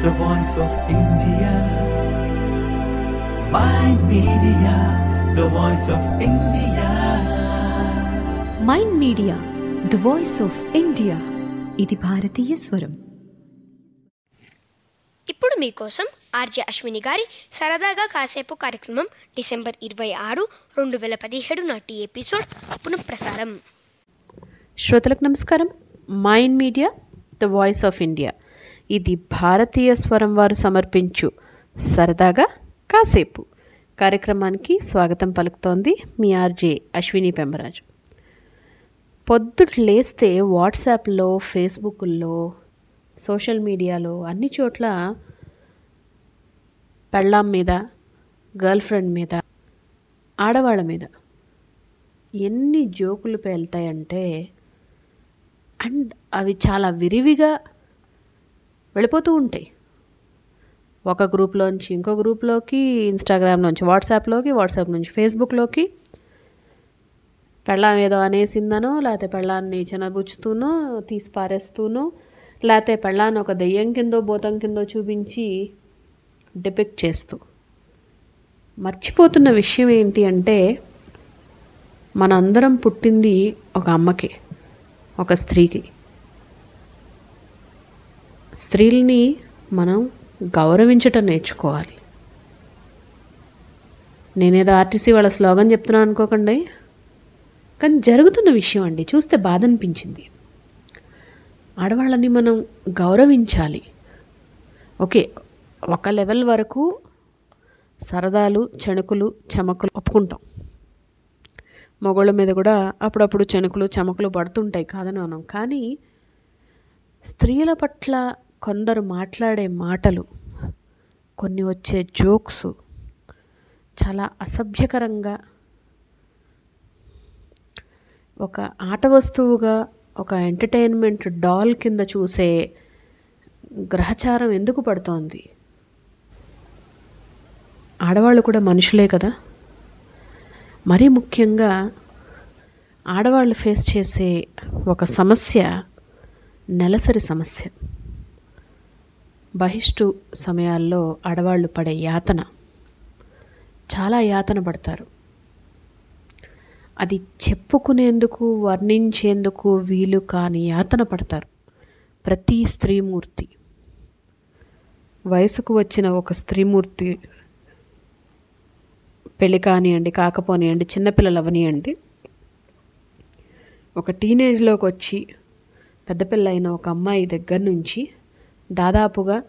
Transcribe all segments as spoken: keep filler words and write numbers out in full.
the voice of India. Mind Media, the voice of India. Mind media the voice of India. ఇది భారతీయ స్వరం. ఇప్పుడు మీకోసం RJ Ashwini గారి సరదాగా కాసేపు కార్యక్రమం డిసెంబర్ ఇరవై ఆరు రెండు వేల పదిహేడు నాటి ఎపిసోడ్ పునఃప్రసారం. శ్రోతలకు నమస్కారం. Mind media the voice of India, ఇది భారతీయ స్వరం వారు సమర్పించు సరదాగా కాసేపు కార్యక్రమానికి స్వాగతం పలుకుతోంది మీ ఆర్జే అశ్విని పెంబరాజు. పొద్దుట లేస్తే వాట్సాప్లో, ఫేస్బుక్లో, సోషల్ మీడియాలో అన్ని చోట్ల పెళ్ళాం మీద, గర్ల్ ఫ్రెండ్ మీద, ఆడవాళ్ళ మీద ఎన్ని జోకులు పేలుతాయంటే, అండ్ అవి చాలా విరివిగా వెళ్ళిపోతూ ఉంటాయి. ఒక గ్రూప్లోంచి ఇంకో గ్రూప్లోకి, ఇన్స్టాగ్రామ్ నుంచి వాట్సాప్లోకి, వాట్సాప్ నుంచి ఫేస్బుక్లోకి, పెళ్ళాం ఏదో అనేసిందనో, లేకపోతే పెళ్ళాన్ని చిన్నబుచ్చుతూనో తీసి పారేస్తూనో, లేకపోతే పెళ్ళాన్ని ఒక దెయ్యం కిందో భూతం కిందో చూపించి డిపిక్ట్ చేస్తూ. మర్చిపోతున్న విషయం ఏంటి అంటే, మనందరం పుట్టింది ఒక అమ్మకి, ఒక స్త్రీకి. స్త్రీలని మనం గౌరవించటం నేర్చుకోవాలి. నేనేదో ఆర్టీసీ వాళ్ళ స్లోగన్ చెప్తున్నాను అనుకోకండి, కానీ జరుగుతున్న విషయం అండి. చూస్తే బాధ అనిపించింది. ఆడవాళ్ళని మనం గౌరవించాలి. ఓకే, ఒక లెవెల్ వరకు సరదాలు, చణుకులు, చమకులు ఒప్పుకుంటాం. మగోళ్ళ మీద కూడా అప్పుడప్పుడు చణుకులు, చమకులు పడుతుంటాయి, కాదని అనం. కానీ స్త్రీల పట్ల కొందరు మాట్లాడే మాటలు, కొన్ని వచ్చే జోక్స్ చాలా అసభ్యకరంగా, ఒక ఆట వస్తువుగా, ఒక ఎంటర్టైన్మెంట్ డాల్ కింద చూసే గ్రహచారం ఎందుకు పడుతోంది? ఆడవాళ్ళు కూడా మనుషులే కదా. మరీ ముఖ్యంగా ఆడవాళ్ళు ఫేస్ చేసే ఒక సమస్య నెలసరి సమస్య. బహిష్టు సమయాల్లో ఆడవాళ్ళు పడే యాతన, చాలా యాతన పడతారు. అది చెప్పుకునేందుకు, వర్ణించేందుకు వీలు కాని యాతన పడతారు ప్రతి స్త్రీమూర్తి. వయసుకు వచ్చిన ఒక స్త్రీమూర్తి, పెళ్ళి కానివ్వండి, కాకపోనివ్వండి, చిన్నపిల్లలు అవనివ్వండి, ఒక టీనేజ్లోకి వచ్చి పెద్ద పిల్లైన ఒక అమ్మాయి దగ్గర నుంచి దాదాపుగా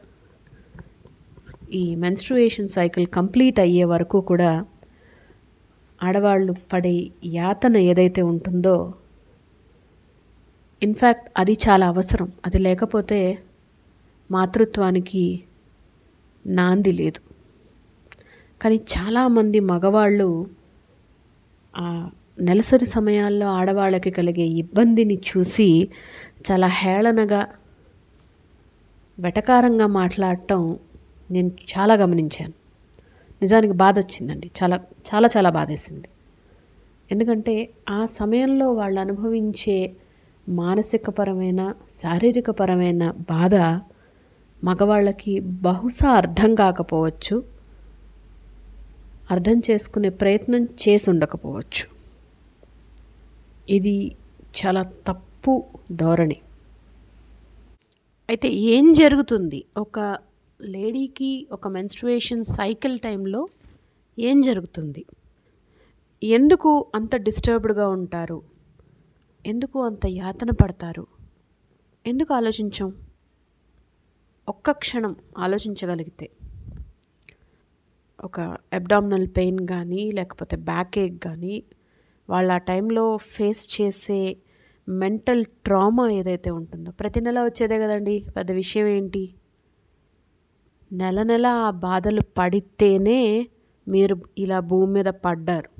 ఈ మెన్స్ట్రుయేషన్ సైకిల్ కంప్లీట్ అయ్యే వరకు కూడా ఆడవాళ్ళు పడే యాతన ఏదైతే ఉంటుందో, ఇన్ఫ్యాక్ట్ అది చాలా అవసరం. అది లేకపోతే మాతృత్వానికి నాంది లేదు. కానీ చాలామంది మగవాళ్ళు ఆ నెలసరి సమయాల్లో ఆడవాళ్ళకి కలిగే ఇబ్బందిని చూసి చాలా హేళనగా, వెటకారంగా మాట్లాడటం నేను చాలా గమనించాను. నిజానికి బాధ వచ్చిందండి. చాలా చాలా చాలా బాధేసింది. ఎందుకంటే ఆ సమయంలో వాళ్ళు అనుభవించే మానసికపరమైన, శారీరకపరమైన బాధ మగవాళ్ళకి బహుశా అర్థం కాకపోవచ్చు, అర్థం చేసుకునే ప్రయత్నం చేసి ఉండకపోవచ్చు. ఇది చాలా తప్పు ధోరణి. అయితే ఏం జరుగుతుంది ఒక లేడీకి ఒక మెన్స్ట్రుయేషన్ సైకిల్ టైంలో? ఏం జరుగుతుంది? ఎందుకు అంత డిస్టర్బ్డ్గా ఉంటారు? ఎందుకు అంత యాతన పడతారు? ఎందుకు ఆలోచించం? ఒక్క క్షణం ఆలోచించగలిగితే ఒక అబ్డామినల్ పెయిన్ కానీ, లేకపోతే బ్యాక్ ఏక్ కానీ, వాళ్ళ ఆ టైంలో ఫేస్ చేసే మెంటల్ ట్రామా ఏదైతే ఉంటుందో, ప్రతి నెల వచ్చేదే కదండి, పెద్ద విషయం ఏంటి? నెల నెల ఆ బాధలు పడితేనే మీరు ఇలా భూమి మీద పడ్డారు.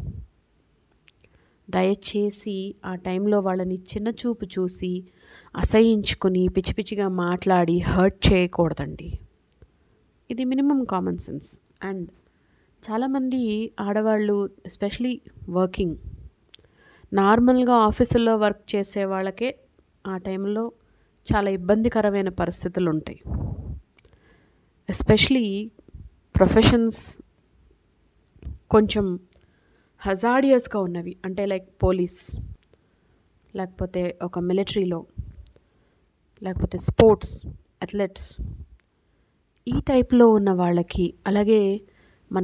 దయచేసి ఆ టైంలో వాళ్ళని చిన్న చూపు చూసి, అసహించుకొని, పిచ్చి పిచ్చిగా మాట్లాడి హర్ట్ చేయకూడదండి. ఇది మినిమం కామన్ సెన్స్. అండ్ చాలామంది ఆడవాళ్ళు, ఎస్పెషలీ వర్కింగ్, నార్మల్గా ఆఫీసుల్లో వర్క్ చేసే వాళ్ళకే ఆ టైంలో చాలా ఇబ్బందికరమైన పరిస్థితులు ఉంటాయి. ఎస్పెషలీ ప్రొఫెషన్స్ కొంచెం హజార్డియస్గా ఉన్నవి, అంటే లైక్ పోలీస్, లేకపోతే ఒక మిలిటరీలో, లేకపోతే స్పోర్ట్స్, అథ్లెట్స్, ఈ టైప్లో ఉన్న వాళ్ళకి, అలాగే మన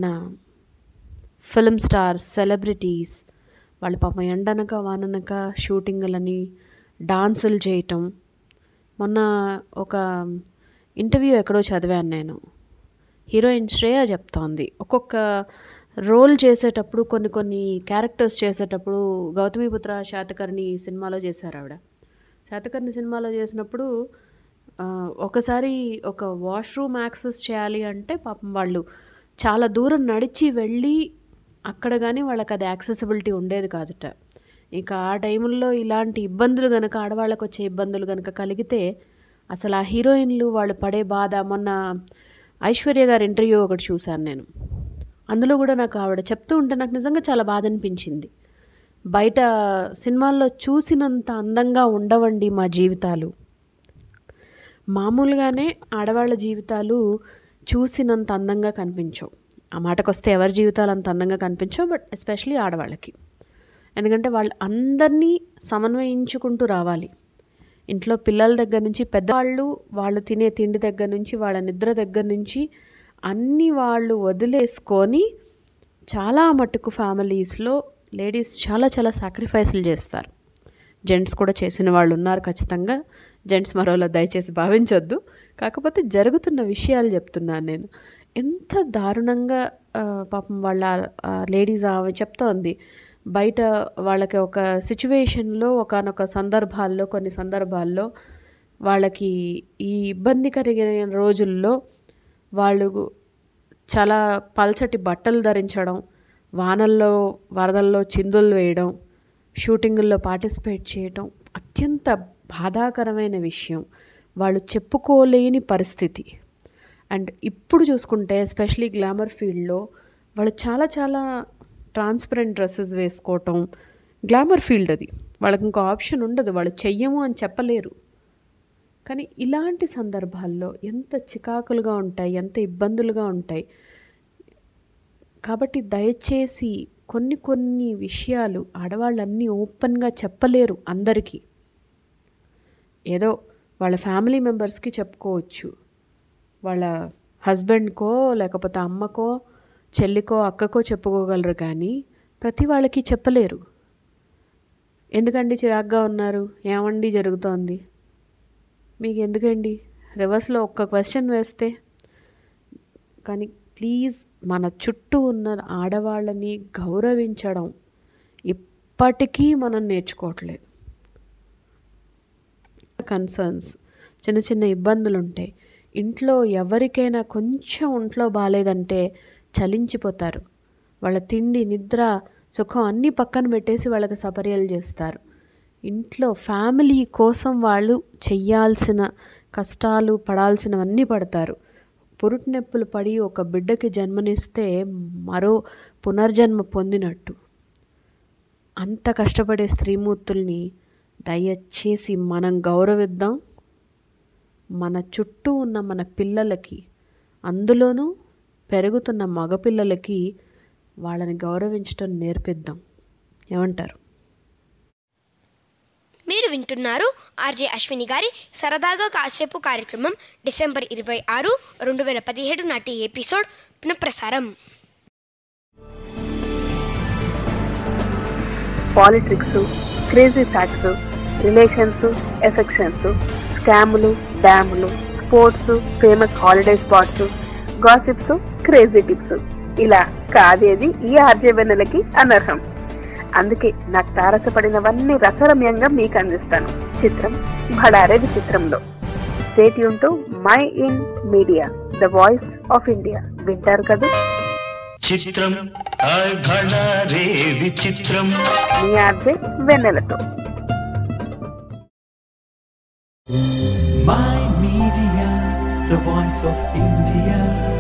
ఫిల్మ్ స్టార్స్, సెలబ్రిటీస్, వాళ్ళ పాపం ఎండనక వాననక షూటింగులని, డాన్సులు చేయటం. మొన్న ఒక ఇంటర్వ్యూ ఎక్కడో చదివాను నేను, హీరోయిన్ శ్రేయ చెప్తోంది, ఒక్కొక్క రోల్ చేసేటప్పుడు, కొన్ని కొన్ని క్యారెక్టర్స్ చేసేటప్పుడు, గౌతమిపుత్ర శాతకర్ణి సినిమాలో చేశారు ఆవిడ. శాతకర్ణి సినిమాలో చేసినప్పుడు ఒకసారి ఒక వాష్రూమ్ యాక్సెస్ చేయాలి అంటే పాపం వాళ్ళు చాలా దూరం నడిచి వెళ్ళి అక్కడ కానీ వాళ్ళకి అది యాక్సెసిబిలిటీ ఉండేది కాదుట. ఇక ఆ టైంలో ఇలాంటి ఇబ్బందులు కనుక, ఆడవాళ్ళకు వచ్చే ఇబ్బందులు కనుక కలిగితే అసలు ఆ హీరోయిన్లు వాళ్ళు పడే బాధ. మొన్న ఐశ్వర్య గారి ఇంటర్వ్యూ ఒకటి చూశాను నేను, అందులో కూడా నాకు ఆవిడ చెప్తూ ఉంటే నాకు నిజంగా చాలా బాధ అనిపించింది. బయట సినిమాల్లో చూసినంత అందంగా ఉండవండి మా జీవితాలు, మామూలుగానే ఆడవాళ్ళ జీవితాలు చూసినంత అందంగా కనిపించవు. ఆ మాటకు వస్తే ఎవరి జీవితాలు అంత అందంగా కనిపించవు, బట్ ఎస్పెషలీ ఆడవాళ్ళకి. ఎందుకంటే వాళ్ళు అందరినీ సమన్వయించుకుంటూ రావాలి. ఇంట్లో పిల్లల దగ్గర నుంచి పెద్దవాళ్ళు, వాళ్ళు తినే తిండి దగ్గర నుంచి, వాళ్ళ నిద్ర దగ్గర నుంచి అన్నీ వాళ్ళు వదిలేసుకొని చాలా మటుకు ఫ్యామిలీస్లో లేడీస్ చాలా చాలా సాక్రిఫైస్లు చేస్తారు. జెంట్స్ కూడా చేసిన వాళ్ళు ఉన్నారు ఖచ్చితంగా, జెంట్స్ మరోలా దయచేసి భావించొద్దు. కాకపోతే జరుగుతున్న విషయాలు చెప్తున్నాను నేను. ఎంత దారుణంగా పాపం వాళ్ళ లేడీస్ ఆమె చెప్తోంది, బయట వాళ్ళకి ఒక సిచ్యువేషన్లో, ఒకనొక సందర్భాల్లో, కొన్ని సందర్భాల్లో వాళ్ళకి ఈ ఇబ్బంది కలిగిన రోజుల్లో వాళ్ళు చాలా పల్చటి బట్టలు ధరించడం, వానల్లో వరదల్లో చిందులు వేయడం, షూటింగుల్లో పార్టిసిపేట్ చేయడం అత్యంత బాధాకరమైన విషయం. వాళ్ళు చెప్పుకోలేని పరిస్థితి. అండ్ ఇప్పుడు చూసుకుంటే ఎస్పెషలీ గ్లామర్ ఫీల్డ్లో వాళ్ళు చాలా చాలా ట్రాన్స్పరెంట్ డ్రెస్సెస్ వేసుకోవటం. గ్లామర్ ఫీల్డ్ అది, వాళ్ళకి ఇంకో ఆప్షన్ ఉండదు, వాళ్ళు చెయ్యము అని చెప్పలేరు. కానీ ఇలాంటి సందర్భాల్లో ఎంత చికాకులుగా ఉంటాయి, ఎంత ఇబ్బందులుగా ఉంటాయి. కాబట్టి దయచేసి కొన్ని కొన్ని విషయాలు ఆడవాళ్ళన్నీ ఓపెన్గా చెప్పలేరు అందరికీ. ఏదో వాళ్ళ ఫ్యామిలీ మెంబర్స్కి చెప్పుకోవచ్చు, వాళ్ళ హస్బెండ్కో లేకపోతే అమ్మకో చెల్లికో అక్కకో చెప్పుకోగలరు, కానీ ప్రతి వాళ్ళకి చెప్పలేరు. ఎందుకండి చిరాగ్గా ఉన్నారు, ఏమండి జరుగుతోంది, మీకు ఎందుకండి, రివర్స్లో ఒక్క క్వశ్చన్ వేస్తే. కానీ ప్లీజ్ మన చుట్టూ ఉన్న ఆడవాళ్ళని గౌరవించడం ఇప్పటికీ మనం నేర్చుకోవట్లేదు. కన్సర్న్స్, చిన్న చిన్న ఇబ్బందులు ఉంటాయి ఇంట్లో. ఎవరికైనా కొంచెం ఒంట్లో బాగాలేదంటే చలించిపోతారు. వాళ్ళ తిండి, నిద్ర, సుఖం అన్నీ పక్కన పెట్టేసి వాళ్ళకి సపర్యలు చేస్తారు. ఇంట్లో ఫ్యామిలీ కోసం వాళ్ళు చెయ్యాల్సిన కష్టాలు పడాల్సినవన్నీ పడతారు. పురుటి నొప్పులు పడి ఒక బిడ్డకి జన్మనిస్తే మరో పునర్జన్మ పొందినట్టు. అంత కష్టపడే స్త్రీమూర్తుల్ని దయచేసి మనం గౌరవిద్దాం. మన చుట్టూ ఉన్న మన పిల్లలకి, అందులోనూ పెరుగుతున్న మగపిల్లలకి వాళ్ళని గౌరవించడం నేర్పిద్దాం. ఏమంటారు? మీరు వింటున్నారు ఆర్జే అశ్విని గారి సరదాగా కాసేపు కార్యక్రమం డిసెంబర్ ఇరవై ఆరు రెండు వేల పదిహేడు నాటి ఎపిసోడ్ పునఃప్రసారం. Politics, crazy facts, relations, affections, స్కాములు, డ్యాములు, sports, famous holiday spots, gossips, crazy tips, ఇలా కాదేది ఈ ఆర్జే వెన్నెలకి అనర్హం. అందుకే నాకు తారసపడినవన్నీ రసరమ్యంగా మీకు అందిస్తాను. చిత్రం భడారే విచిత్రంలో. Stay tune to mind media, the voice of India. వింటారు కదా? చిత్రం విచిత్రం మీ ఆర్జే వెన్నెలతో. Mind media, the voice of India.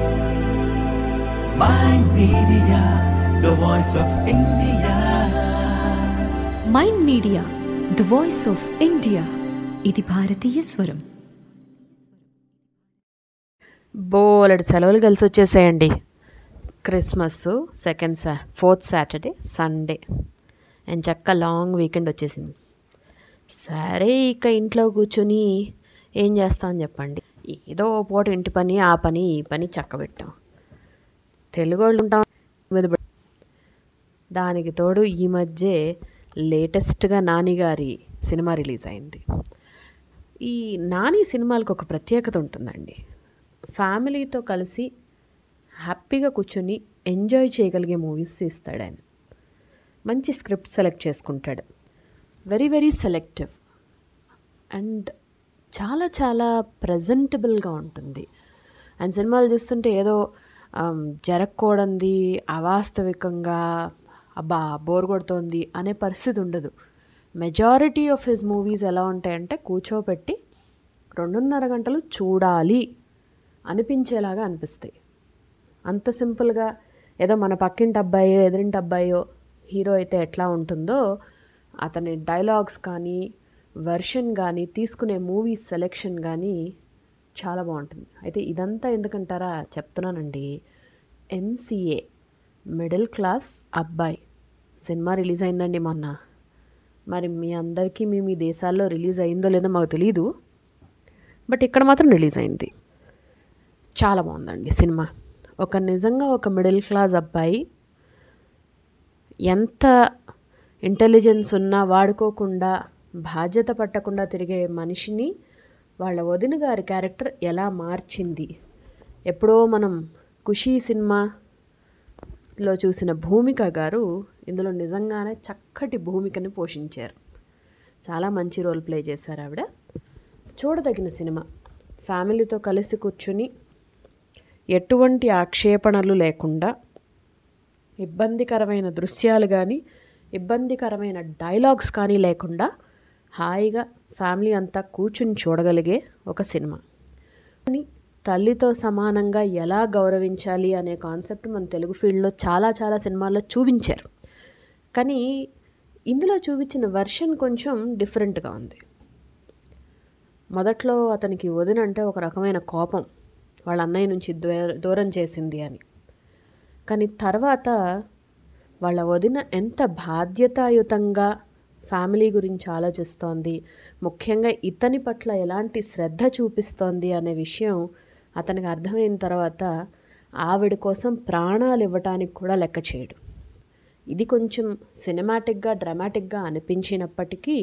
Mind media, the voice of India. Mind media, the voice of India. ఇది భారతీయ స్వరం. బోలెడు సెలవులు కలిసి వచ్చేసాయండి. క్రిస్మస్ సెకండ్ సా ఫోర్త్ సాటర్డే సండే అండ్ చక్క లాంగ్ వీకెండ్ వచ్చేసింది. సరే ఇక ఇంట్లో కూర్చొని ఏం చేస్తామని చెప్పండి, ఏదో ఓ పూట ఇంటి పని ఆ పని ఈ పని చక్కబెట్టాం. తెలుగు వాళ్ళు ఉంటాం మీద పడి- దానికి తోడు ఈ మధ్య లేటెస్ట్గా నాని గారి సినిమా రిలీజ్ అయింది. ఈ నాని సినిమాలకు ఒక ప్రత్యేకత ఉంటుందండి. ఫ్యామిలీతో కలిసి హ్యాపీగా కూర్చొని ఎంజాయ్ చేయగలిగే మూవీస్ తీస్తాడు ఆయన. మంచి స్క్రిప్ట్ సెలెక్ట్ చేసుకుంటాడు, వెరీ వెరీ సెలెక్టివ్ అండ్ చాలా చాలా ప్రజెంటబుల్గా ఉంటుంది. ఆయన సినిమాలు చూస్తుంటే ఏదో ఆమ్, జరగకూడంది అవాస్తవికంగా అబ్బా బోర్ కొడుతోంది అనే పరిస్థితి ఉండదు. మెజారిటీ ఆఫ్ హిజ్ మూవీస్ ఎలా ఉంటాయంటే కూర్చోపెట్టి రెండున్నర గంటలు చూడాలి అనిపించేలాగా అనిపిస్తాయి. అంత సింపుల్గా ఏదో మన పక్కింటి అబ్బాయో ఎదురింటి అబ్బాయో హీరో అయితే ఎట్లా ఉంటుందో అతని డైలాగ్స్ కానీ వెర్షన్ కానీ తీసుకునే మూవీ సెలెక్షన్ కానీ చాలా బాగుంటుంది. అయితే ఇదంతా ఎందుకంటారా చెప్తున్నానండి. ఎంసీఏ మిడిల్ క్లాస్ అబ్బాయి సినిమా రిలీజ్ అయిందండి మొన్న. మరి మీ అందరికీ మీ మీ దేశాల్లో రిలీజ్ అయిందో లేదో మాకు తెలీదు, బట్ ఇక్కడ మాత్రం రిలీజ్ అయింది. చాలా బాగుందండి సినిమా. ఒక నిజంగా ఒక మిడిల్ క్లాస్ అబ్బాయి ఎంత ఇంటెలిజెన్స్ ఉన్నా వాడుకోకుండా బాధ్యత పట్టకుండా తిరిగే మనిషిని వాళ్ళ వదిన గారి క్యారెక్టర్ ఎలా మార్చింది. ఎప్పుడో మనం ఖుషీ సినిమాలో చూసిన భూమిక గారు ఇందులో నిజంగానే చక్కటి భూమికని పోషించారు. చాలా మంచి రోల్ ప్లే చేశారు ఆవిడ. చూడదగిన సినిమా. ఫ్యామిలీతో కలిసి కూర్చుని ఎటువంటి ఆక్షేపణలు లేకుండా ఇబ్బందికరమైన దృశ్యాలు కానీ ఇబ్బందికరమైన డైలాగ్స్ కానీ లేకుండా హాయిగా ఫ్యామిలీ అంతా కూర్చుని చూడగలిగే ఒక సినిమా. కానీ తల్లితో సమానంగా ఎలా గౌరవించాలి అనే కాన్సెప్ట్ మన తెలుగు ఫీల్డ్లో చాలా చాలా సినిమాల్లో చూపించారు. కానీ ఇందులో చూపించిన వెర్షన్ కొంచెం డిఫరెంట్గా ఉంది. మొదట్లో అతనికి వదిన అంటే ఒక రకమైన కోపం, వాళ్ళ అన్నయ్య నుంచి దూ- దూరం చేసింది అని. కానీ తర్వాత వాళ్ళ వదిన ఎంత బాధ్యతాయుతంగా ఫ్యామిలీ గురించి ఆలోచిస్తోంది, ముఖ్యంగా ఇతని పట్ల ఎలాంటి శ్రద్ధ చూపిస్తోంది అనే విషయం అతనికి అర్థమైన తర్వాత ఆవిడ కోసం ప్రాణాలు ఇవ్వటానికి కూడా లెక్క చేయడు. ఇది కొంచెం సినిమాటిక్గా డ్రామాటిక్గా అనిపించినప్పటికీ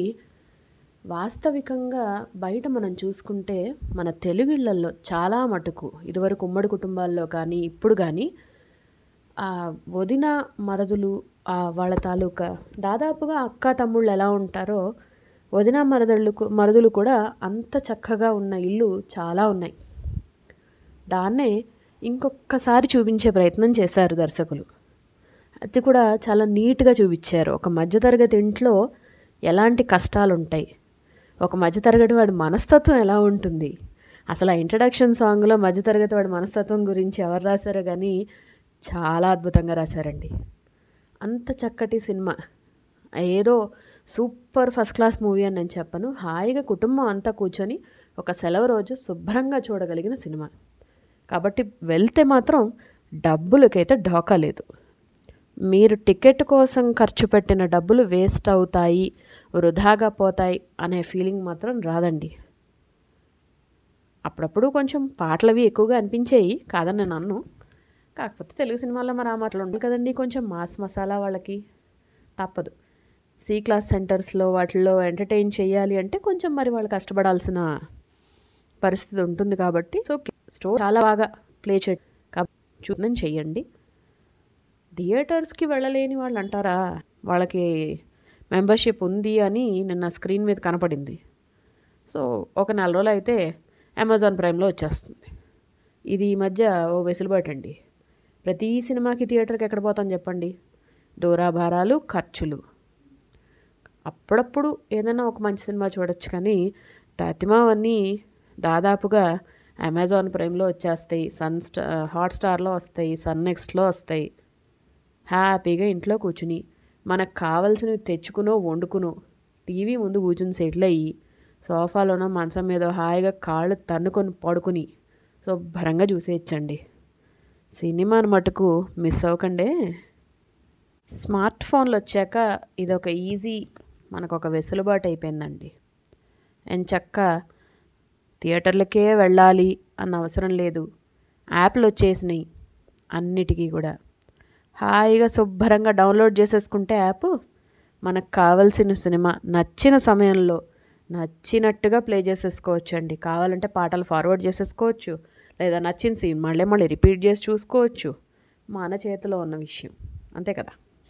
వాస్తవికంగా బయట మనం చూసుకుంటే మన తెలుగిళ్ళల్లో చాలా మటుకు ఇదివరకు ఉమ్మడి కుటుంబాల్లో కానీ ఇప్పుడు కానీ ఆ వదిన మరదులు ఆ వాళ్ళ తాలూకా దాదాపుగా అక్క తమ్ముళ్ళు ఎలా ఉంటారో వదిన మరదళ్ళు మరుదులు కూడా అంత చక్కగా ఉన్న ఇల్లు చాలా ఉన్నాయి. దాన్నే ఇంకొకసారి చూపించే ప్రయత్నం చేశారు దర్శకులు. అది కూడా చాలా నీట్గా చూపించారు. ఒక మధ్యతరగతి ఇంట్లో ఎలాంటి కష్టాలు ఉంటాయి, ఒక మధ్యతరగతి వాడి మనస్తత్వం ఎలా ఉంటుంది. అసలు ఆ ఇంట్రడక్షన్ సాంగ్లో మధ్యతరగతి వాడి మనస్తత్వం గురించి ఎవరు రాశారో కానీ చాలా అద్భుతంగా రాశారండి. అంత చక్కటి సినిమా. ఏదో సూపర్ ఫస్ట్ క్లాస్ మూవీ అని నేను చెప్పను, హాయిగా కుటుంబం అంతా కూర్చొని ఒక సెలవు రోజు శుభ్రంగా చూడగలిగిన సినిమా. కాబట్టి వెళ్తే మాత్రం డబ్బులకైతే ఢోకా లేదు. మీరు టికెట్ కోసం ఖర్చు పెట్టిన డబ్బులు వేస్ట్ అవుతాయి, వృధాగా పోతాయి అనే ఫీలింగ్ మాత్రం రాదండి. అప్పుడప్పుడు కొంచెం పాటలవి ఎక్కువగా అనిపించేయి, కాదని నేను అన్ను. కాకపోతే తెలుగు సినిమాల్లో మరి ఆ మాటలు ఉండాలి కదండి, కొంచెం మాస్ మసాలా వాళ్ళకి తప్పదు. సి క్లాస్ సెంటర్స్లో వాటిల్లో ఎంటర్టైన్ చేయాలి అంటే కొంచెం మరి వాళ్ళు కష్టపడాల్సిన పరిస్థితి ఉంటుంది. కాబట్టి సో స్టోరీ చాలా బాగా ప్లే చే కాబట్టి చూడడం చెయ్యండి. థియేటర్స్కి వెళ్ళలేని వాళ్ళు అంటారా, వాళ్ళకి మెంబర్షిప్ ఉంది అని నిన్న స్క్రీన్ మీద కనపడింది. సో ఒక నెల రోజులు అయితే అమెజాన్ ప్రైమ్లో వచ్చేస్తుంది. ఇది ఈ మధ్య ఓ వెసులుబాటు అండి. ప్రతి సినిమాకి థియేటర్కి ఎక్కడ పోతాం చెప్పండి, దూరాభారాలు ఖర్చులు. అప్పుడప్పుడు ఏదైనా ఒక మంచి సినిమా చూడొచ్చు, కానీ తతిమావన్నీ దాదాపుగా అమెజాన్ ప్రైమ్లో వచ్చేస్తాయి, సన్ స్టా హాట్స్టార్లో వస్తాయి, సన్ నెక్స్ట్లో వస్తాయి. హ్యాపీగా ఇంట్లో కూర్చుని మనకు కావాల్సినవి తెచ్చుకునో వండుకునో టీవీ ముందు కూర్చుని సెటిల్ అయ్యి సోఫాలోనో మంచం మీద హాయిగా కాళ్ళు తన్నుకొని పడుకుని శుభ్రంగా చూసేయచ్చండి. సినిమాని మటుకు మిస్ అవ్వకండే. స్మార్ట్ ఫోన్లు వచ్చాక ఇదొక ఈజీ మనకు ఒక వెసులుబాటు అయిపోయిందండి. ఎంచక్కా థియేటర్లకే వెళ్ళాలి అన్న అవసరం లేదు. యాప్లు వచ్చేసినాయి అన్నిటికీ కూడా. హాయిగా శుభ్రంగా డౌన్లోడ్ చేసేసుకుంటే యాప్ మనకు కావాల్సిన సినిమా నచ్చిన సమయంలో నచ్చినట్టుగా ప్లే చేసేసుకోవచ్చు అండి. కావాలంటే పాటలు ఫార్వర్డ్ చేసేసుకోవచ్చు, లేదా నచ్చిన సీన్ మళ్ళీ మళ్ళీ రిపీట్ చేసి చూసుకోవచ్చు. మన చేతిలో ఉన్న విషయం అంతే కదా.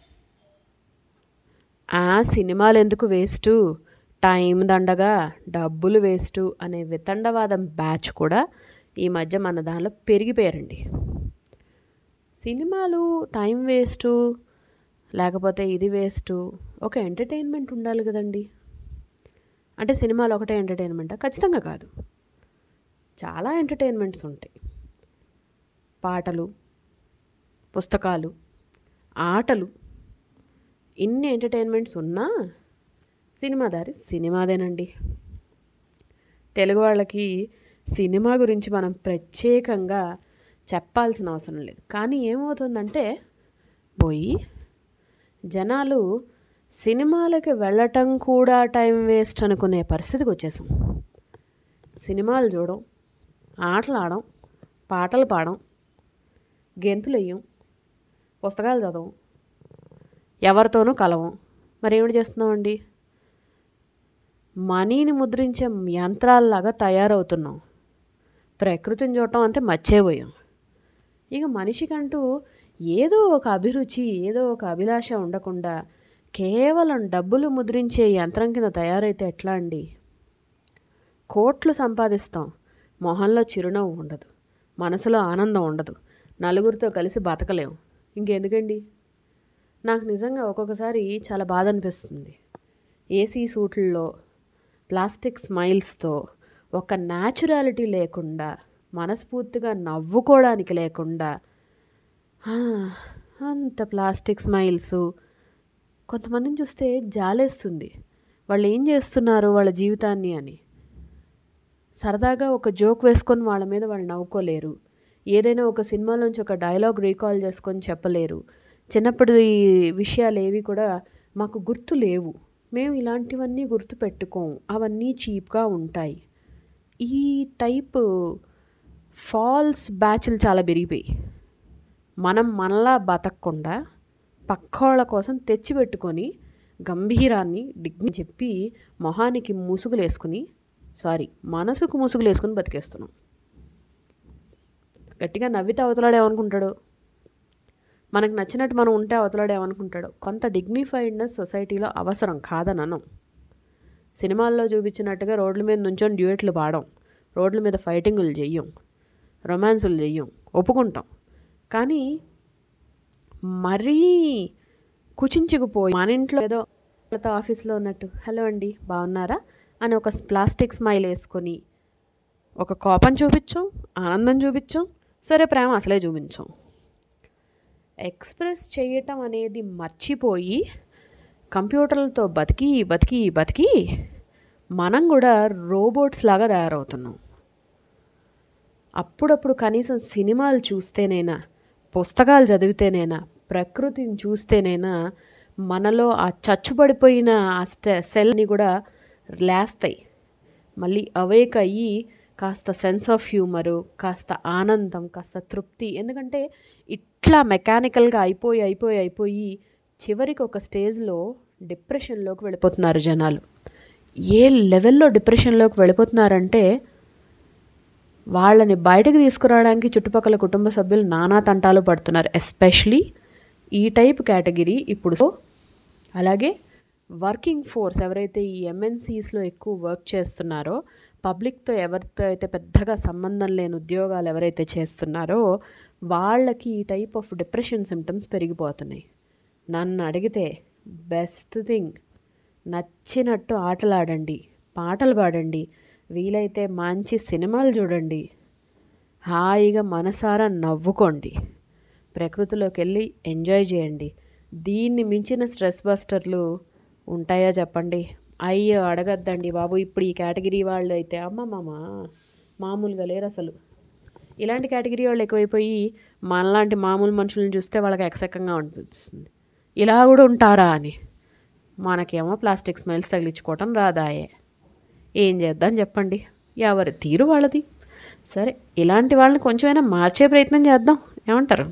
ఆ సినిమాలు ఎందుకు వేస్టు, టైం దండగా, డబ్బులు వేస్టు అనే వితండవాదం బ్యాచ్ కూడా ఈ మధ్య మన దానిలో పెరిగిపోయారండి. సినిమాలు టైం వేస్టు లేకపోతే ఇది వేస్టు, ఒక ఎంటర్టైన్మెంట్ ఉండాలి కదండి. అంటే సినిమాలు ఒకటే ఎంటర్టైన్మెంటా? ఖచ్చితంగా కాదు. చాలా ఎంటర్టైన్మెంట్స్ ఉంటాయి. పాటలు, పుస్తకాలు, ఆటలు, ఇన్ని ఎంటర్టైన్మెంట్స్ ఉన్నా సినిమా దారి సినిమాదేనండి. తెలుగు వాళ్ళకి సినిమా గురించి మనం ప్రత్యేకంగా చెప్పాల్సిన అవసరం లేదు. కానీ ఏమవుతుందంటే పోయి జనాలు సినిమాలకి వెళ్ళటం కూడా టైం వేస్ట్ అనుకునే పరిస్థితికి వచ్చేసాం. సినిమాలు చూడం, ఆటలు ఆడం, పాటలు పాడం, గెంతులు వేయం, పుస్తకాలు చదవం, ఎవరితోనూ కలవం. మరి ఏమిటి చేస్తున్నామండి? మనీని ముద్రించే యంత్రాల్లాగా తయారవుతున్నాం. ప్రకృతిని చూడటం అంటే మర్చిపోయాం. ఇక మనిషికంటూ ఏదో ఒక అభిరుచి, ఏదో ఒక అభిలాష ఉండకుండా కేవలం డబ్బులు ముద్రించే యంత్రం కింద తయారైతే ఎట్లా అండి? కోట్లు సంపాదిస్తాం, మొహంలో చిరునవ్వు ఉండదు, మనసులో ఆనందం ఉండదు, నలుగురితో కలిసి బతకలేం. ఇంకెందుకండి? నాకు నిజంగా ఒక్కొక్కసారి చాలా బాధ అనిపిస్తుంది. ఏసీ సూట్లలో ప్లాస్టిక్ స్మైల్స్తో ఒక న్యాచురాలిటీ లేకుండా, మనస్ఫూర్తిగా నవ్వుకోవడానికి లేకుండా అంత ప్లాస్టిక్ స్మైల్స్. కొంతమందిని చూస్తే జాలేస్తుంది, వాళ్ళు ఏం చేస్తున్నారు వాళ్ళ జీవితాన్ని అని. సరదాగా ఒక జోక్ వేసుకొని వాళ్ళ మీద వాళ్ళు నవ్వుకోలేరు. ఏదైనా ఒక సినిమాలోంచి ఒక డైలాగ్ రీకాల్ చేసుకొని చెప్పలేరు. చిన్నప్పటి విషయాలు ఏవి కూడా మాకు గుర్తు లేవు, మేము ఇలాంటివన్నీ గుర్తు పెట్టుకోము, అవన్నీ చీప్గా ఉంటాయి. ఈ టైప్ ఫాల్స్ బ్యాచ్లు చాలా పెరిగిపోయి మనం మనలా బతకకుండా పక్కోళ్ళ కోసం తెచ్చిపెట్టుకొని గంభీరాన్ని డిగ్ని చెప్పి మొహానికి ముసుగులు వేసుకుని, సారీ మనసుకు ముసుగులు వేసుకుని బతికేస్తున్నాం. గట్టిగా నవ్వితే అవతలాడు ఏమనుకుంటాడు, మనకు నచ్చినట్టు మనం ఉంటే అవతలాడు ఏమనుకుంటాడు. కొంత డిగ్నిఫైడ్నెస్ సొసైటీలో అవసరం కాదనను. సినిమాల్లో చూపించినట్టుగా రోడ్ల మీద నుంచొని డ్యూయెట్లు పాడం, రోడ్ల మీద ఫైటింగులు చెయ్యం, రొమాన్సులు చెయ్యం, ఒప్పుకుంటాం. కానీ మరీ కుచించుకుపోయి మన ఇంట్లో ఏదో ఆఫీస్లో ఉన్నట్టు హలో అండి బాగున్నారా అని ఒక ప్లాస్టిక్ స్మైల్ వేసుకొని ఒక కోపం చూపించాం, ఆనందం చూపించాం, సరే ప్రేమ అసలే చూపించాం. ఎక్స్ప్రెస్ చేయటం అనేది మర్చిపోయి కంప్యూటర్లతో బతికి బతికి బతికి మనం కూడా రోబోట్స్ లాగా తయారవుతున్నాం. అప్పుడప్పుడు కనీసం సినిమాలు చూస్తేనైనా, పుస్తకాలు చదివితేనైనా, ప్రకృతిని చూస్తేనైనా మనలో ఆ చచ్చుపడిపోయిన ఆ సెల్ని కూడా లేస్తాయి. మళ్ళీ అవేక్ అయ్యి కాస్త సెన్స్ ఆఫ్ హ్యూమరు, కాస్త ఆనందం, కాస్త తృప్తి. ఎందుకంటే ఇట్లా మెకానికల్గా అయిపోయి అయిపోయి అయిపోయి చివరికి ఒక స్టేజ్లో డిప్రెషన్లోకి వెళ్ళిపోతున్నారు జనాలు. ఏ లెవెల్లో డిప్రెషన్లోకి వెళ్ళిపోతున్నారంటే వాళ్ళని బయటకు తీసుకురావడానికి చుట్టుపక్కల కుటుంబ సభ్యులు నానా తంటాలు పడుతున్నారు. ఎస్పెషలీ ఈ టైప్ కేటగిరీ ఇప్పుడు. అలాగే వర్కింగ్ ఫోర్స్ ఎవరైతే ఈ ఎంఎన్సీస్లో ఎక్కువ వర్క్ చేస్తున్నారో, పబ్లిక్తో ఎవరితో అయితే పెద్దగా సంబంధం లేని ఉద్యోగాలు ఎవరైతే చేస్తున్నారో వాళ్ళకి ఈ టైప్ ఆఫ్ డిప్రెషన్ సిమ్టమ్స్ పెరిగిపోతున్నాయి. నన్ను అడిగితే బెస్ట్ థింగ్ నచ్చినట్టు ఆటలాడండి, పాటలు పాడండి, వీలైతే మంచి సినిమాలు చూడండి, హాయిగా మనసారా నవ్వుకోండి, ప్రకృతిలోకి వెళ్ళి ఎంజాయ్ చేయండి. దీన్ని మించిన స్ట్రెస్ బస్టర్లు ఉంటాయా చెప్పండి? అయ్యో అడగద్దండి బాబు. ఇప్పుడు ఈ కేటగిరీ వాళ్ళు అయితే అమ్మమ్మ మామూలుగా లేరు అసలు. ఇలాంటి కేటగిరీ వాళ్ళు ఎక్కువైపోయి మనలాంటి మామూలు మనుషులను చూస్తే వాళ్ళకి ఎకసెక్కంగా అనిపిస్తుంది, ఇలా కూడా ఉంటారా అని. మనకేమో ప్లాస్టిక్ స్మైల్స్ తగిలించుకోవటం రాదాయే, ఏం చేద్దాం చెప్పండి, ఎవరి తీరు వాళ్ళది. సరే, ఇలాంటి వాళ్ళని కొంచెమైనా మార్చే ప్రయత్నం చేద్దాం, ఏమంటారు?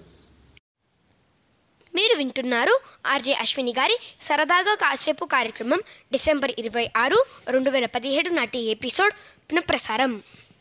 మీరు వింటున్నారు ఆర్జే అశ్విని గారి సరదాగా కాసేపు కార్యక్రమం డిసెంబర్ ఇరవై ఆరు రెండు వేల పదిహేడు నాటి ఎపిసోడ్ పునఃప్రసారం.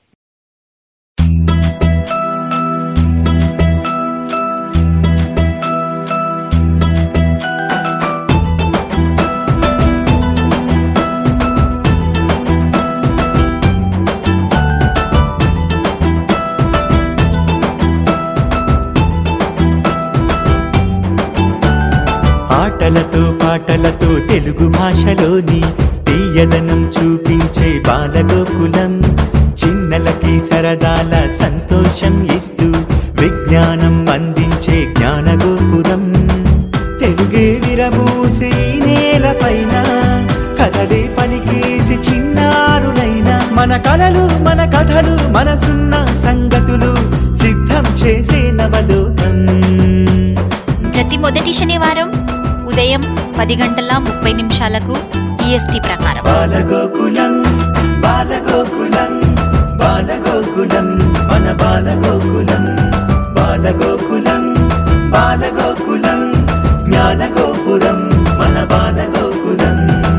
ఆటలతో పాటలతో తెలుగు భాషలోని తీయదనం చూపించే బాలగోకులం, చిన్నలకి సరదాల సంతోషం ఇస్తూ విజ్ఞానం అందించే జ్ఞానగోపురం. తెలుగే విరమూసే నేలపైన కథలే పలికేసి చిన్నారులైన మన కలలు మన కథలు మనసున్న సంగతులు సిద్ధం చేసే నవలోకం. ప్రతి మొదటి శనివారం ఉదయం పది గంటల ముప్పై నిమిషాలకు ఈఎస్టీ ప్రకారం. బాలగోకులం బాలగోకులం బాలగోకులం మన బాలగోకులం, బాలగోకులం బాలగోకులం జ్ఞానగోపురం మన Balagokulam.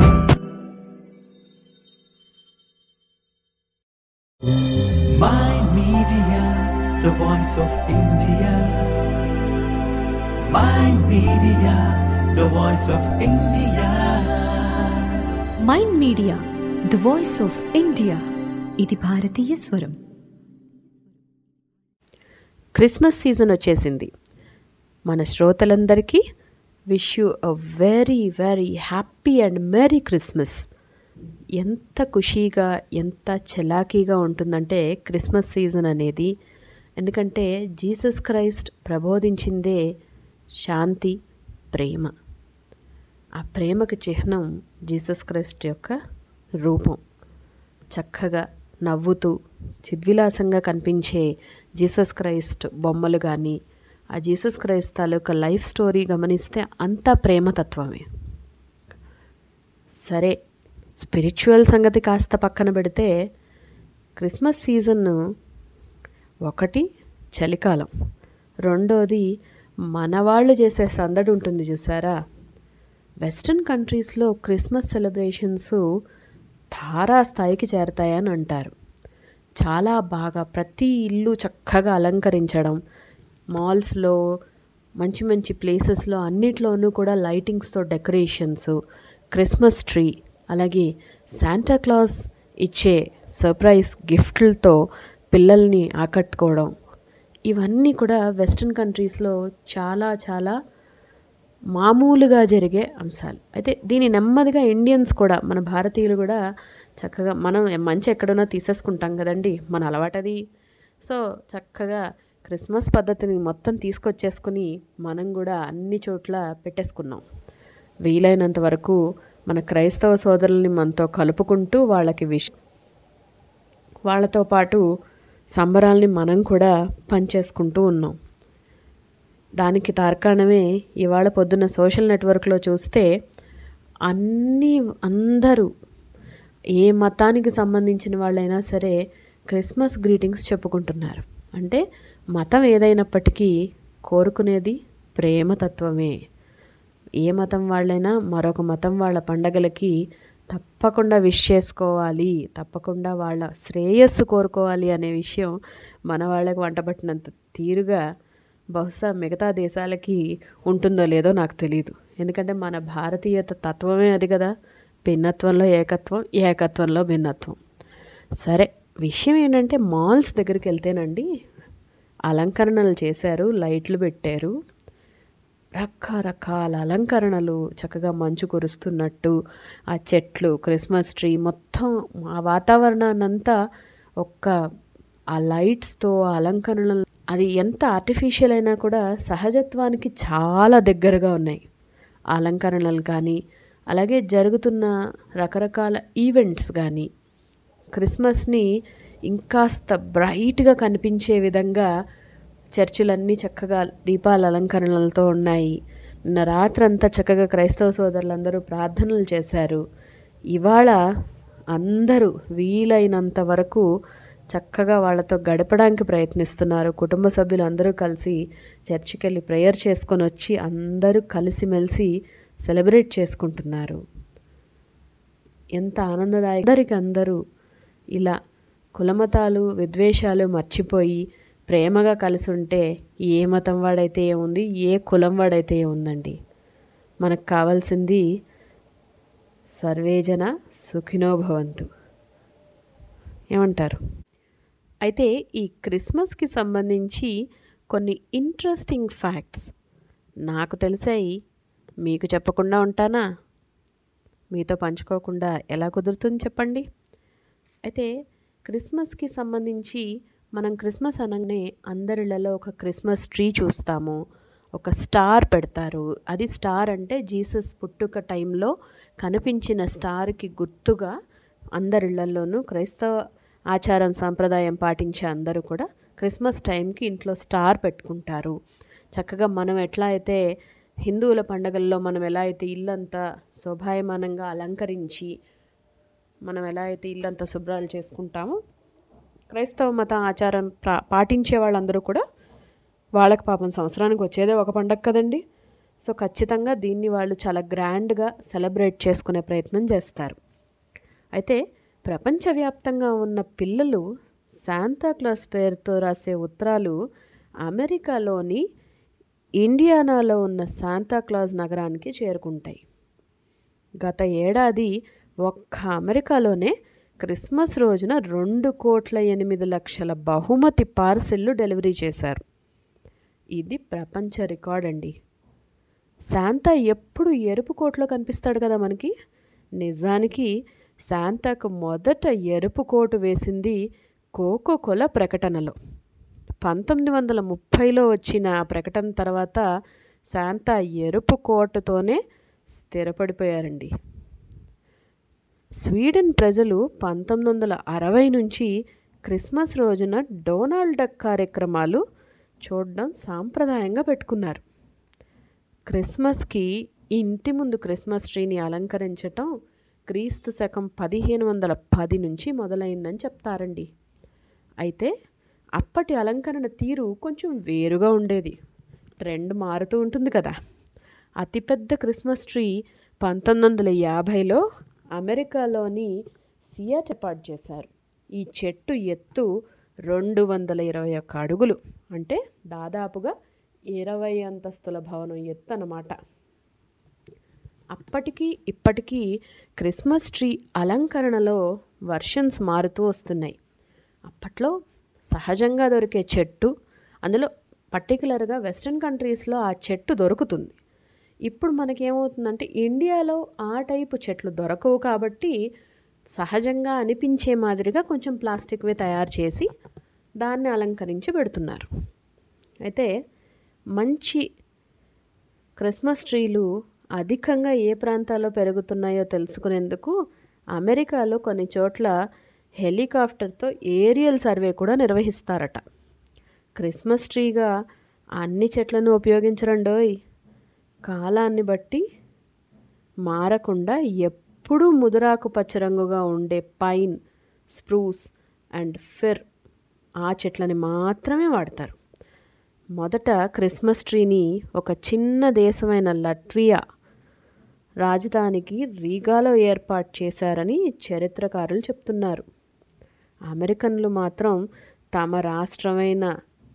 Mind Media, the voice of India. Mind Media, the voice of India. Mind media the voice of India. ఇది భారతీయ స్వరం. క్రిస్మస్ సీజన్ వచ్చేసింది. మన శ్రోతలందరికీ wish you a very very happy and merry Christmas. ఎంత ఖుషీగా ఎంత చలాకీగా ఉంటుందంటే క్రిస్మస్ సీజన్ అనేది. ఎందుకంటే జీసస్ క్రైస్ట్ ప్రబోధించిందే శాంతి, ప్రేమ. ఆ ప్రేమకు చిహ్నం జీసస్ క్రైస్ట్ యొక్క రూపం. చక్కగా నవ్వుతూ చిద్విలాసంగా కనిపించే జీసస్ క్రైస్ట్ బొమ్మలు కానీ, ఆ జీసస్ క్రైస్ట్ తాలూకా లైఫ్ స్టోరీ గమనిస్తే అంతా ప్రేమతత్వమే. సరే, స్పిరిచువల్ సంగతి కాస్త పక్కన పెడితే క్రిస్మస్ సీజన్ ఒకటి చలికాలం, రెండోది మనవాళ్ళు చేసే సందడి ఉంటుంది చూసారా. వెస్ట్రన్ కంట్రీస్లో క్రిస్మస్ సెలబ్రేషన్స్ తారాస్థాయికి చేరతాయని అంటారు. చాలా బాగా ప్రతి ఇల్లు చక్కగా అలంకరించడం, మాల్స్లో మంచి మంచి ప్లేసెస్లో అన్నిట్లోనూ కూడా లైటింగ్స్తో డెకరేషన్స్, క్రిస్మస్ ట్రీ, అలాగే శాంటా క్లాస్ ఇచ్చే సర్ప్రైజ్ గిఫ్ట్లతో పిల్లల్ని ఆకట్టుకోవడం, ఇవన్నీ కూడా వెస్ట్రన్ కంట్రీస్లో చాలా చాలా మామూలుగా జరిగే అంశాలు. అయితే దీని నెమ్మదిగా ఇండియన్స్ కూడా, మన భారతీయులు కూడా చక్కగా, మనం మంచి ఎక్కడున్నా తీసేసుకుంటాం కదండి, మన అలవాటది. సో చక్కగా క్రిస్మస్ పద్ధతిని మొత్తం తీసుకొచ్చేసుకుని మనం కూడా అన్ని చోట్ల పెట్టేసుకున్నాం. వీలైనంత వరకు మన క్రైస్తవ సోదరుల్ని మనతో కలుపుకుంటూ వాళ్ళకి విష్ వాళ్ళతో పాటు సంబరాల్ని మనం కూడా పంచేసుకుంటూ ఉన్నాం. దానికి తార్కాణమే ఇవాళ పొద్దున్న సోషల్ నెట్వర్క్లో చూస్తే అన్నీ అందరూ ఏ మతానికి సంబంధించిన వాళ్ళైనా సరే క్రిస్మస్ గ్రీటింగ్స్ చెప్పుకుంటున్నారు. అంటే మతం ఏదైనప్పటికీ కోరుకునేది ప్రేమతత్వమే. ఏ మతం వాళ్ళైనా మరొక మతం వాళ్ళ పండగలకి తప్పకుండా విష్ చేసుకోవాలి, తప్పకుండా వాళ్ళ శ్రేయస్సు కోరుకోవాలి అనే విషయం మన వాళ్ళకి వంటబట్టినంత తీరుగా బహుశా మిగతా దేశాలకి ఉంటుందో లేదో నాకు తెలియదు. ఎందుకంటే మన భారతీయత తత్వమే అది కదా, భిన్నత్వంలో ఏకత్వం, ఏకత్వంలో భిన్నత్వం. సరే, విషయం ఏంటంటే మాల్స్ దగ్గరికి వెళ్తేనండి అలంకరణలు చేశారు, లైట్లు పెట్టారు, రకరకాల అలంకరణలు, చక్కగా మంచు కురుస్తున్నట్టు ఆ చెట్లు, క్రిస్మస్ ట్రీ, మొత్తం ఆ వాతావరణాన్ని అంతా ఒక్క ఆ లైట్స్తో అలంకరణలు, అది ఎంత ఆర్టిఫిషియల్ అయినా కూడా సహజత్వానికి చాలా దగ్గరగా ఉన్నాయి ఆ అలంకరణలు కానీ, అలాగే జరుగుతున్న రకరకాల ఈవెంట్స్ కానీ. క్రిస్మస్ని ఇంకాస్త బ్రైట్గా కనిపించే విధంగా చర్చిలన్నీ చక్కగా దీపాల అలంకరణలతో ఉన్నాయి. నిన్న రాత్రంతా చక్కగా క్రైస్తవ సోదరులందరూ ప్రార్థనలు చేశారు. ఇవాళ అందరూ వీలైనంత వరకు చక్కగా వాళ్ళతో గడపడానికి ప్రయత్నిస్తున్నారు. కుటుంబ సభ్యులు అందరూ కలిసి చర్చికి వెళ్ళి ప్రేయర్ చేసుకొని వచ్చి అందరూ కలిసిమెలిసి సెలబ్రేట్ చేసుకుంటున్నారు. ఎంత ఆనందదాయక. అందరికి అందరూ ఇలా కులమతాలు విద్వేషాలు మర్చిపోయి ప్రేమగా కలిసి ఉంటే ఏ మతం వాడైతే ఏముంది, ఏ కులం వాడైతే ఏముందండి. మనకు కావాల్సింది సర్వేజన సుఖినో భవంతు. ఏమంటారు? అయితే ఈ క్రిస్మస్కి సంబంధించి కొన్ని ఇంట్రెస్టింగ్ ఫ్యాక్ట్స్ నాకు తెలిసాయి, మీకు చెప్పకుండా ఉంటానా? మీతో పంచుకోకుండా ఎలా కుదురుతుంది చెప్పండి. అయితే క్రిస్మస్కి సంబంధించి మనం క్రిస్మస్ అనగానే అందరిళ్ళలో ఒక క్రిస్మస్ ట్రీ చూస్తాము, ఒక స్టార్ పెడతారు. అది స్టార్ అంటే జీసస్ పుట్టుక టైంలో కనిపించిన స్టార్కి గుర్తుగా అందరిళ్ళల్లోనూ క్రైస్తవ ఆచారం సాంప్రదాయం పాటించే అందరూ కూడా క్రిస్మస్ టైంకి ఇంట్లో స్టార్ పెట్టుకుంటారు. చక్కగా మనం ఎట్లా అయితే హిందువుల పండగల్లో మనం ఎలా అయితే ఇల్లంతా శోభాయమానంగా అలంకరించి మనం ఎలా అయితే ఇల్లంతా శుభ్రాలు చేసుకుంటామో, క్రైస్తవ మత ఆచారం పా పాటించే వాళ్ళందరూ కూడా వాళ్ళకి పాపం సంవత్సరానికి వచ్చేదే ఒక పండగ కదండి. సో ఖచ్చితంగా దీన్ని వాళ్ళు చాలా గ్రాండ్గా సెలబ్రేట్ చేసుకునే ప్రయత్నం చేస్తారు. అయితే ప్రపంచవ్యాప్తంగా ఉన్న పిల్లలు శాంతాక్లాస్ పేరుతో రాసే ఉత్తరాలు అమెరికాలోని ఇండియానాలో ఉన్న శాంతాక్లాజ్ నగరానికి చేరుకుంటాయి. గత ఏడాది ఒక్క అమెరికాలోనే క్రిస్మస్ రోజున రెండు కోట్ల ఎనిమిది లక్షల బహుమతి పార్సిళ్ళు డెలివరీ చేశారు. ఇది ప్రపంచ రికార్డ్ అండి. శాంతా ఎప్పుడు ఎరుపు కోట్లో కనిపిస్తాడు కదా మనకి. నిజానికి శాంతాకు మొదట ఎరుపు కోటు వేసింది కోకో కోలా ప్రకటనలో. పంతొమ్మిది వందల ముప్పైలో వచ్చిన ఆ ప్రకటన తర్వాత శాంతా ఎరుపు కోటుతోనే స్థిరపడిపోయారండి. స్వీడన్ ప్రజలు పంతొమ్మిది వందల అరవై నుంచి క్రిస్మస్ రోజున డొనాల్డ్ డక్ కార్యక్రమాలు చూడడం సాంప్రదాయంగా పెట్టుకున్నారు. క్రిస్మస్కి ఇంటి ముందు క్రిస్మస్ ట్రీని అలంకరించటం క్రీస్తు శకం పదిహేను వందల పది నుంచి మొదలైందని చెప్తారండి. అయితే అప్పటి అలంకరణ తీరు కొంచెం వేరుగా ఉండేది. ట్రెండ్ మారుతూ ఉంటుంది కదా. అతిపెద్ద క్రిస్మస్ ట్రీ పంతొమ్మిది వందల యాభైలో అమెరికాలోని సియాట్ ఏర్పాటు చేశారు. ఈ చెట్టు ఎత్తు రెండు వందల ఇరవై ఒక్క అడుగులు, అంటే దాదాపుగా ఇరవై అంతస్తుల భవనం ఎత్తు అన్నమాట. అప్పటికి ఇప్పటికీ క్రిస్మస్ ట్రీ అలంకరణలో వర్షన్స్ మారుతూ వస్తున్నాయి. అప్పట్లో సహజంగా దొరికే చెట్టు, అందులో పర్టికులర్గా వెస్ట్రన్ కంట్రీస్లో ఆ చెట్టు దొరుకుతుంది. ఇప్పుడు మనకేమవుతుందంటే ఇండియాలో ఆ టైపు చెట్లు దొరకవు కాబట్టి సహజంగా అనిపించే మాదిరిగా కొంచెం ప్లాస్టిక్వి తయారు చేసి దాన్ని అలంకరించి పెడుతున్నారు. అయితే మంచి క్రిస్మస్ ట్రీలు అధికంగా ఏ ప్రాంతాల్లో పెరుగుతున్నాయో తెలుసుకునేందుకు అమెరికాలో కొన్ని చోట్ల హెలికాప్టర్తో ఏరియల్ సర్వే కూడా నిర్వహిస్తారట. క్రిస్మస్ ట్రీగా అన్ని చెట్లను ఉపయోగించరండోయ్. కాలాన్ని బట్టి మారకుండా ఎప్పుడూ ముదురాకు పచ్చ రంగుగా ఉండే పైన్, స్ప్రూస్ అండ్ ఫిర్ ఆ చెట్లని మాత్రమే వాడతారు. మొదట క్రిస్మస్ ట్రీని ఒక చిన్న దేశమైన లట్వియా రాజధానికి రీగాలో ఏర్పాటు చేశారని చరిత్రకారులు చెప్తున్నారు. అమెరికన్లు మాత్రం తమ రాష్ట్రమైన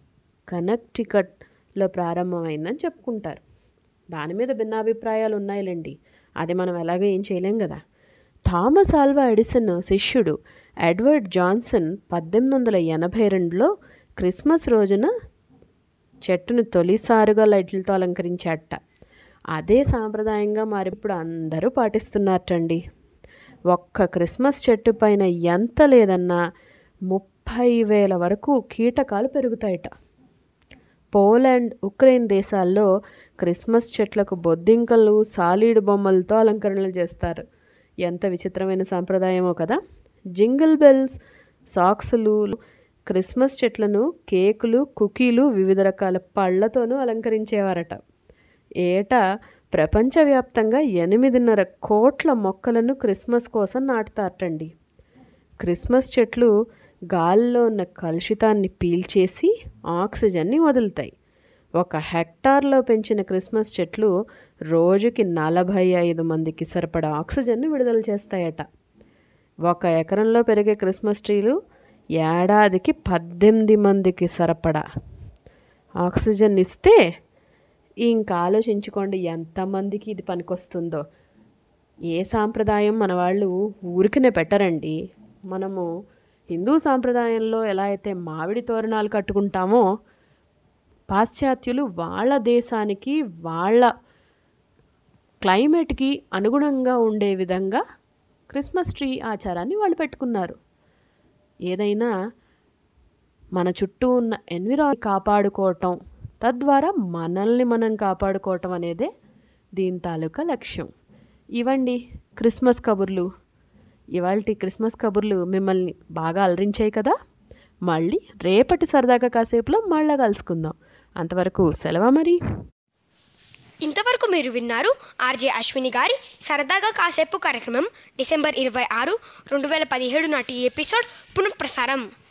కనెక్టికట్లో ప్రారంభమైందని చెప్పుకుంటారు. దాని మీద భిన్నాభిప్రాయాలు ఉన్నాయిలేండి, అది మనం ఎలాగో ఏం చేయలేం కదా. థామస్ ఆల్వా ఎడిసన్ శిష్యుడు ఎడ్వర్డ్ జాన్సన్ పద్దెనిమిది వందల ఎనభై రెండులో క్రిస్మస్ రోజున చెట్టును తొలిసారుగా లైట్లతో అలంకరించాట. అదే సాంప్రదాయంగా మరి ఇప్పుడు అందరూ పాటిస్తున్నారటండి. ఒక్క క్రిస్మస్ చెట్టు పైన ఎంత లేదన్నా ముప్పై వేల వరకు కీటకాలు పెరుగుతాయట. పోలాండ్, ఉక్రెయిన్ దేశాల్లో క్రిస్మస్ చెట్లకు బొద్దింకలు, సాలీడు బొమ్మలతో అలంకరణలు చేస్తారు. ఎంత విచిత్రమైన సాంప్రదాయమో కదా. జింగిల్ బెల్స్ సాక్సులు, క్రిస్మస్ చెట్లను కేకులు, కుకీలు, వివిధ రకాల పళ్ళతోనూ అలంకరించేవారట. ఏటా ప్రపంచవ్యాప్తంగా ఎనిమిదిన్నర కోట్ల మొక్కలను క్రిస్మస్ కోసం నాటుతారటండి. క్రిస్మస్ చెట్లు గాలిలో ఉన్న కలుషితాన్ని పీల్చేసి ఆక్సిజన్ని వదులుతాయి. ఒక హెక్టార్లో పెంచిన క్రిస్మస్ చెట్లు రోజుకి నలభై ఐదు మందికి సరిపడా ఆక్సిజన్ని విడుదల చేస్తాయట. ఒక ఎకరంలో పెరిగే క్రిస్మస్ ట్రీలు ఏడాదికి పద్దెనిమిది మందికి సరిపడా ఆక్సిజన్ ఇస్తే ఇంకా ఆలోచించుకోండి ఎంతమందికి ఇది పనికొస్తుందో. ఏ సాంప్రదాయం మన వాళ్ళు ఊరికనే పెట్టరండి. మనము హిందూ సాంప్రదాయంలో ఎలా అయితే మామిడి తోరణాలు కట్టుకుంటామో, పాశ్చాత్యులు వాళ్ళ దేశానికి వాళ్ళ క్లైమేట్కి అనుగుణంగా ఉండే విధంగా క్రిస్మస్ ట్రీ ఆచారాన్ని వాళ్ళు పెట్టుకున్నారు. ఏదైనా మన చుట్టూ ఉన్న ఎన్విరాన్మెంట్ కాపాడుకోవటం, తద్వారా మనల్ని మనం కాపాడుకోవటం అనేదే దీని తాలూకా లక్ష్యం. ఇవండి క్రిస్మస్ కబుర్లు. ఇవాల్టి క్రిస్మస్ కబుర్లు మిమ్మల్ని బాగా అలరించాయి కదా. మళ్ళీ రేపటి సరదాగా కాసేపులో మళ్ళా కలుసుకుందాం. అంతవరకు సెలవా మరి. ఇంతవరకు మీరు విన్నారు ఆర్జే అశ్విని గారి సరదాగా కాసేపు కార్యక్రమం డిసెంబర్ ఇరవై ఆరు రెండు వేల పదిహేడు నాటి ఎపిసోడ్ పునఃప్రసారం.